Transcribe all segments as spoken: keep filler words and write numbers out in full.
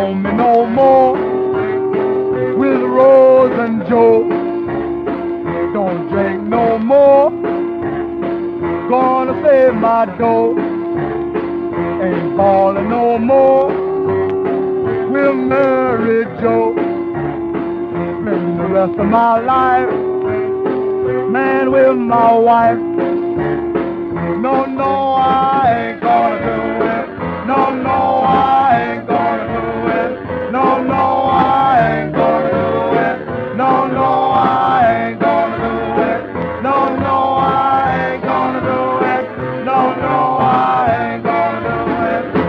want me no more with Rose and Joe. Don't drink no more, gonna save my dough. Ain't ballin' no more with Mary Joe. Spend the rest of my life, man, with my wife. No, no, I ain't gonna do it. No, no, I ain't gonna do it. No, no, I ain't gonna do it. No, no, I ain't gonna do it. No, no, I ain't gonna do it. No, no, I ain't gonna do it.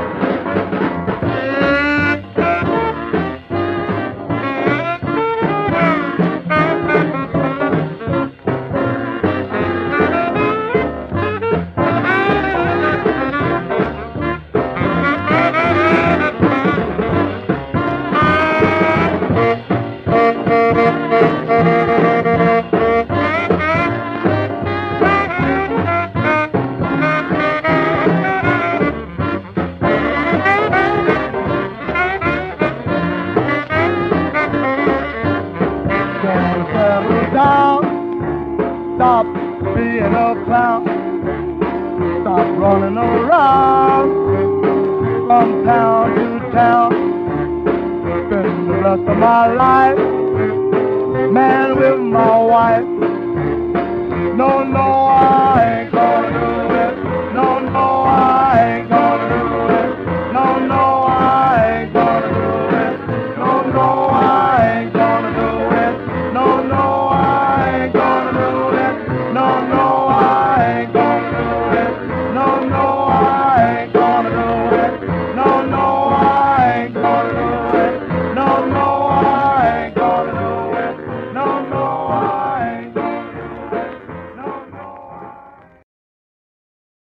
Settle down, stop being a clown, stop running around from town to town. Spend the rest of my life, man, with my wife. No, no, I ain't